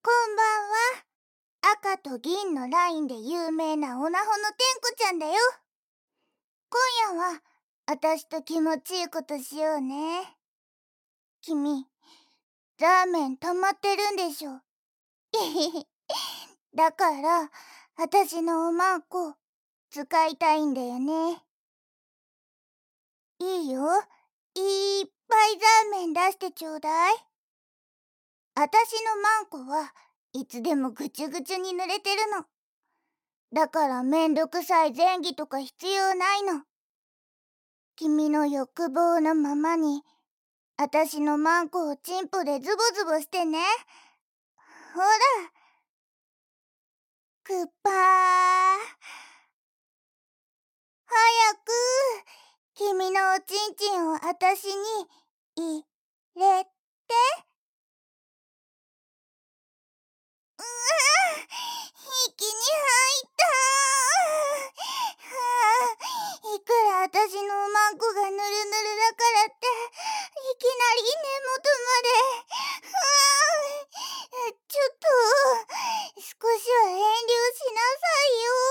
こんばんは。赤と銀のラインで有名なオナホのテンコちゃんだよ。今夜はあたしと気持ちいいことしようね。君、ラーメン溜まってるんでしょ。だからあたしのおまんこ使いたいんだよね。いいよ、いっぱいラーメン出してちょうだい。あたしのまんこはいつでもぐちゅぐちゅに濡れてるの。だからめんどくさい前儀とか必要ないの。君の欲望のままにあたしのマンコをチンポでズボズボしてね。ほら、グッパー。早く君のおちんちんをあたしに入れて。息に入った。いくらあたしのおまんこがぬるぬるだからっていきなり根元まで。ちょっと少しは遠慮しなさいよ。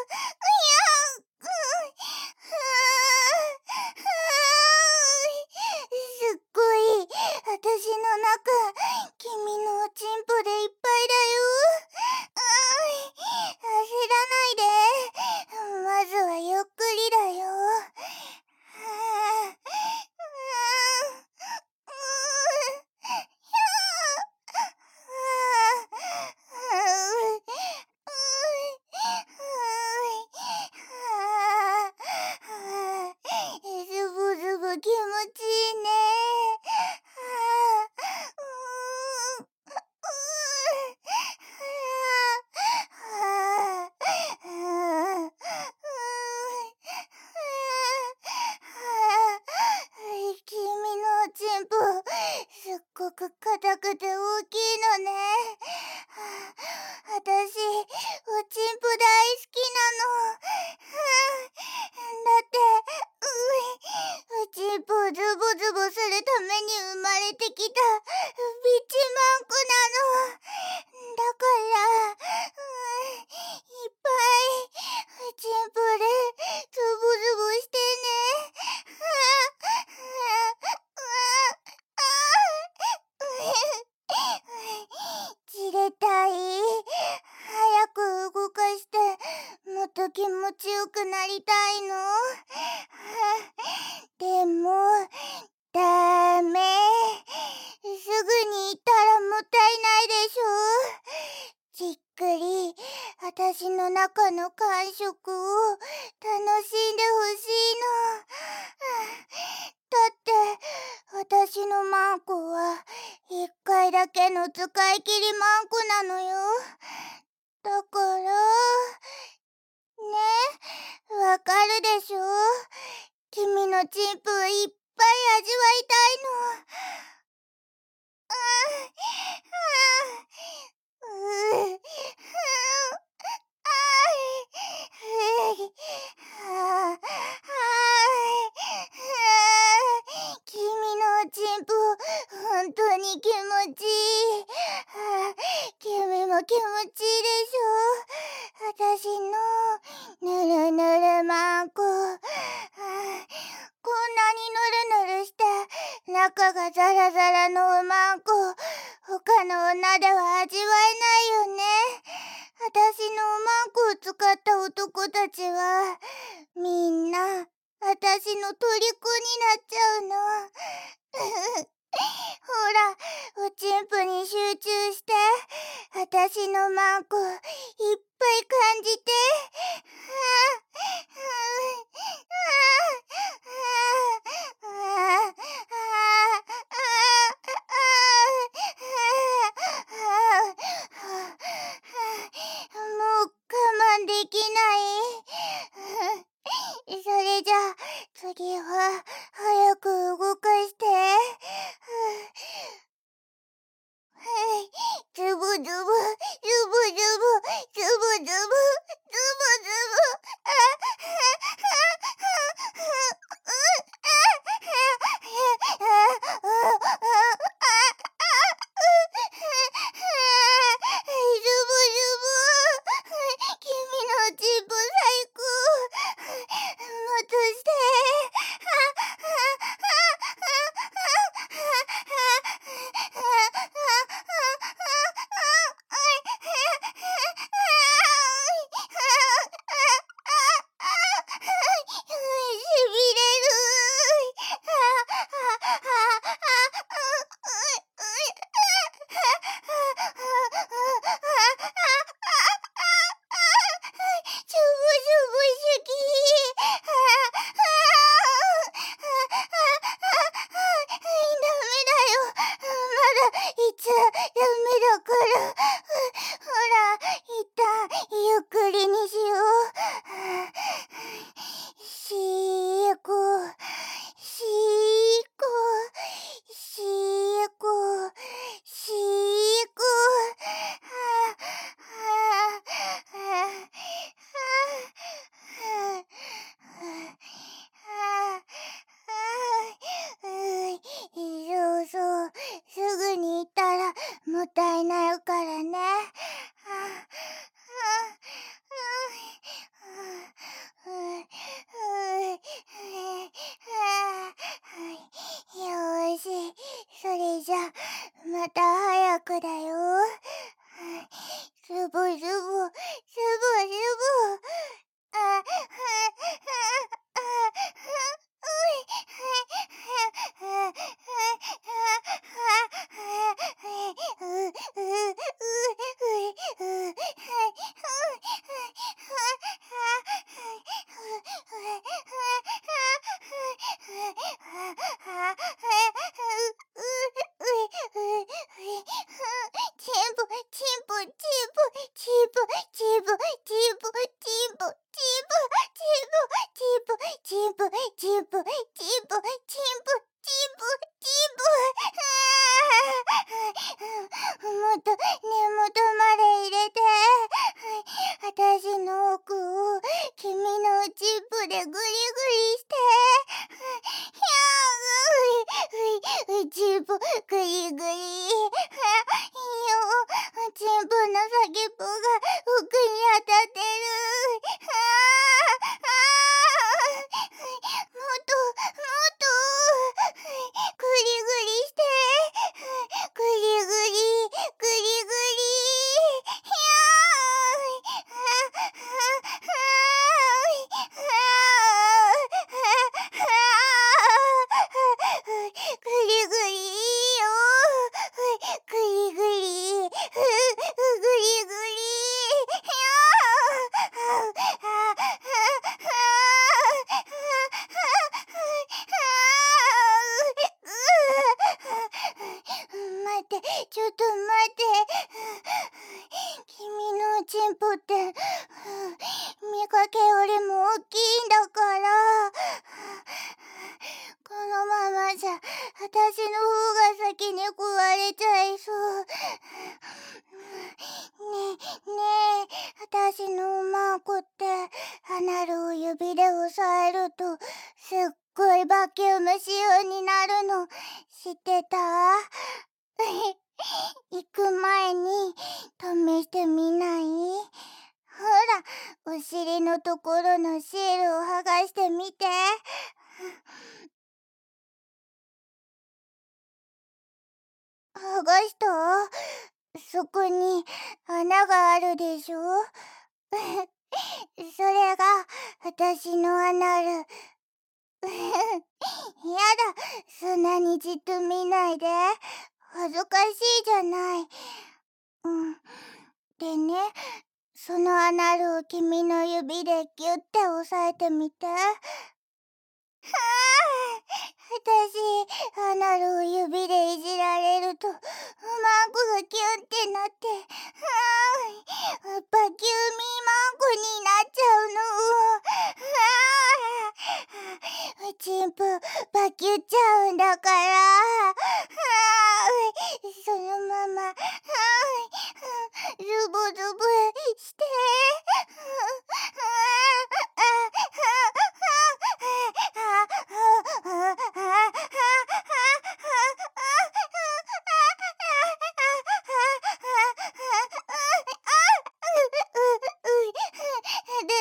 すっごいあたしの中君のおちんぽでいっぱいだよ。焦らないで。まずはゆっくりだよ。ズブズブ気持ちいいね。君のおちんぽすっごく硬くて大きいのね。あたしおちんぽ大好きなの。だっておちんぽをズボズボするために生まれてきたビッチマンコなの。だからいっぱいおちんぽでズボズボしてね。じれたい。早く動かしてもっと気持ちよくなりたいの。でもダメ。すぐに行ったらもったいないでしょ。じっくりあたしの中の感触を楽しんでほしいの。だってあたしのマンコは一回だけの使い切りマンコなのよ。だからね、わかるでしょ。君のチンプをいっぱい味わいたいの。君のおちんぽ本当に気持ちいい。君も気持ちいいでしょ。あたしのぬるぬるマンコ。こんなにぬるぬるして中がザラザラのおまんこ他の女では味わえないよね。あたしのおまんこを使った男たちはみんなあたしの虜になっちゃうの。ほら、おちんぽに集中してあたしのマンコいっぱい感じて。もう我慢できない。それじゃあ次は早く動かして。ズブズブズブズブ。 もったいないからね。よし、それじゃまた早くだよ。すぼすぼ、すぼすぼ。チンポチンポチンポチンポチンポチンポチンポチンポチンポチンポチンポチンポチンポチンポチンポもっと根元まで入れて、私の奥を君のチンポでグリグリしてチンポグリグリ。チンポの先っぽが奥に当たってる。もっとグリグリして、グリグリグリグリ。グリグリよ。グリグリ。グリグリ。待って、ちょっと待って。君のチンポって見かけよりも大きいんだから、このままじゃ私の方が先に壊れちゃいそう。ねえ、私のおまんこってアナルを指で押さえるとすっごいバキューム仕様になるの知ってた？行く前に試してみない？ほら、お尻のところのシールを剥がしてみて。剥がした？そこに穴があるでしょ？それが私のアナル。やだ、そんなにじっと見ないで。恥ずかしいじゃない。でね、そのアナルを君の指でギュッて押さえてみて。私、アナルを指でいじられると、おまんこがキュンってなって、バキューミーマンコになっちゃうの。チンポ、バキュっちゃうんだから。そのまま、ズボズボして。私のバキュームマン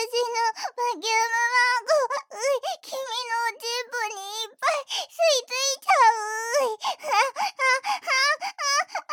コ、君のチンポにいっぱい吸い付いちゃう。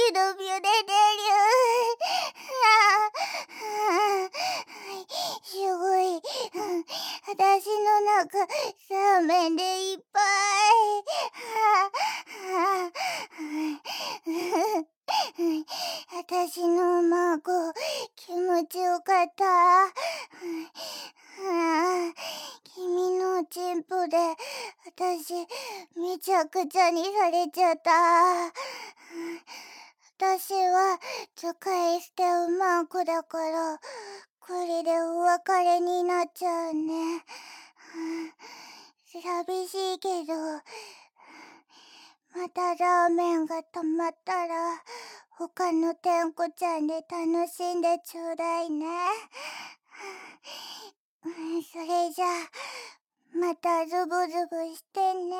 のビュレデリュー。すごい。私の中、ラーメンでいっぱい。私の孫、気持ちよかった。君のチンポで、私、めちゃくちゃにされちゃった。私は、使い捨て馬子だから、これでお別れになっちゃうね。寂しいけど、またラーメンが溜まったら、他のてんこちゃんで楽しんでちょうだいね。それじゃあ、またズブズブしてね。